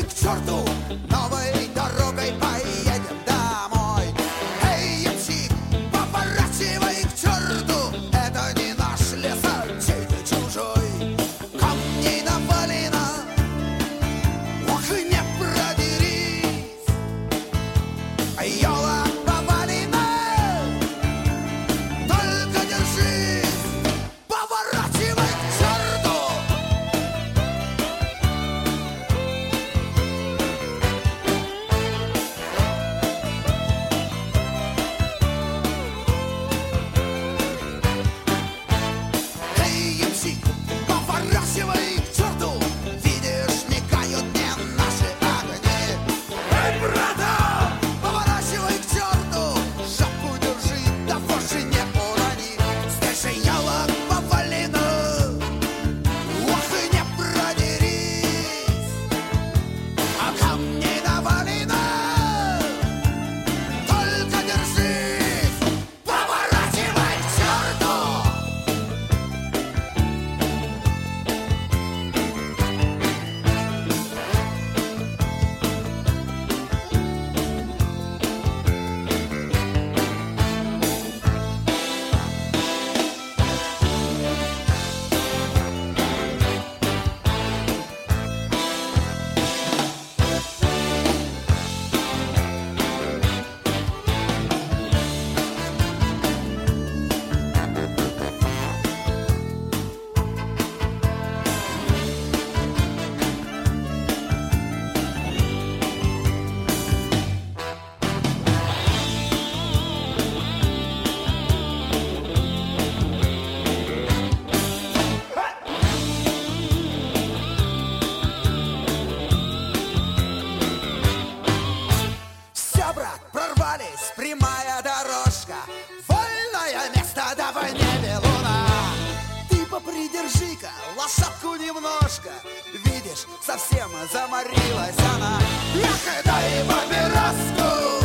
к черту, новой дорогой поедем домой. Эй, ямщик, поворачивай к черту, это не наш лес, а чей-то чужой. Камней навалено, ох, и не продерись. Елок повалено, только держись, поворачивай к черту. Эй, ямщик, поворачивай к черту, видишь, мигают мне наши огни. Эй, брата, поворачивай к черту, жопу держи, да воши не урони. Здесь же елок повалено, ох, и не продерись. А камней навалено, только держись, поворачивай к черту. Все, брат, прорвались, прямая дорожка, вольное место, давай не белуна. Ты попридержи-ка лошадку немножко, видишь, совсем заморилась она. Эх, дай папироску.